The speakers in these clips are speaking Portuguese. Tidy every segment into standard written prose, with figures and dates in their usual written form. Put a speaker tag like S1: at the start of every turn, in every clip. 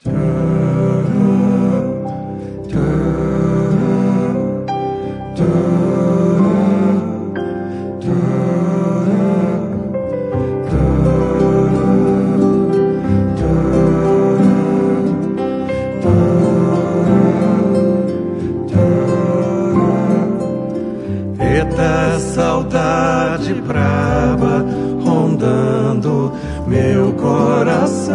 S1: Eita saudade braba rondando meu coração,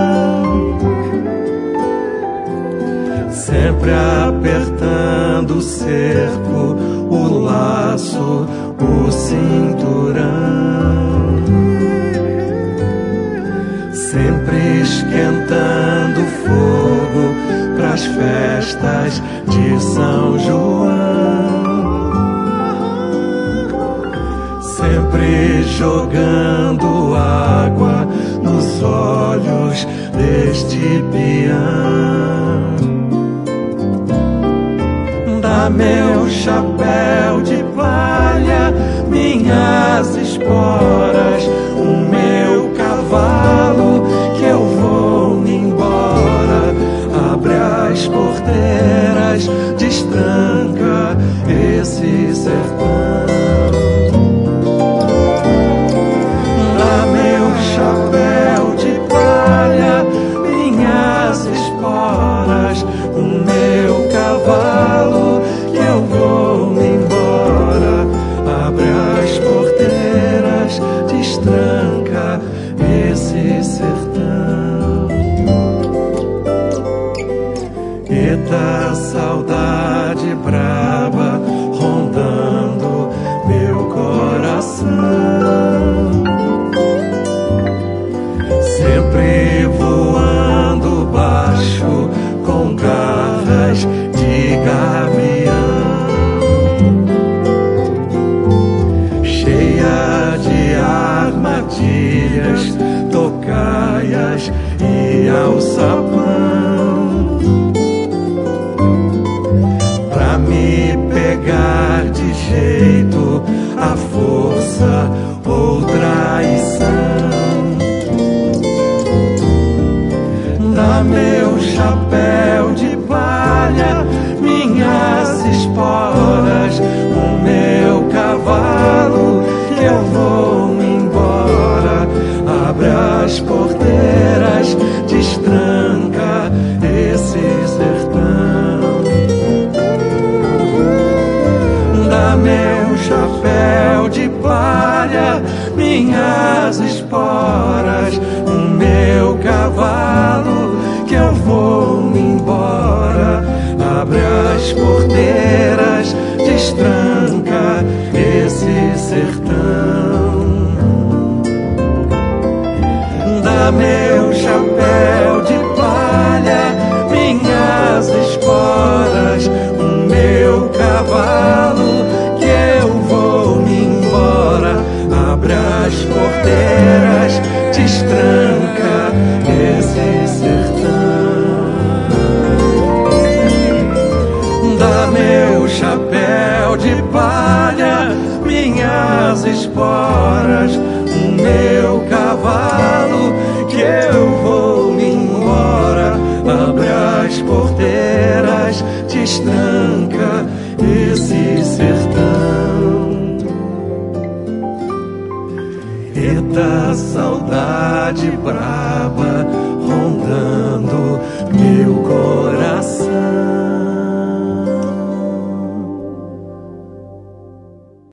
S1: sempre apertando o cerco, o laço, o cinturão, sempre esquentando fogo pras festas de São João, sempre jogando água nos olhos deste peão. Dá meu chapéu de palha, minhas esporas, o meu cavalo, que eu vou embora. Abre as porteiras, destranca esse sertão. Chapéu de palha, minhas esporas, o meu cavalo, que eu vou embora. Abre as porteiras, destranca esse sertão. Eita saudade braba rondando meu coração, sempre voando baixo com garras de gavião, cheia de armadilhas, tocaias e alçapão, pra me pegar de jeito, a força ou traição. Dá meu chapéu de palha, minhas esporas, o meu cavalo, que eu vou embora. Abre as porteiras, destranca esse sertão. Dá meu chapéu de palha, minhas esporas, o meu cavalo, que eu vou embora. Abre as porteiras, destranca esse sertão. Dá meu chapéu de palha, minhas esporas, o meu cavalo, que eu vou embora. Abre as porteiras, destranca esse sertão. Dá meu chapéu de palha, minhas esporas, o meu cavalo, que eu vou embora. Abre as porteiras, destranca esse sertão. Eita saudade braba rondando meu coração,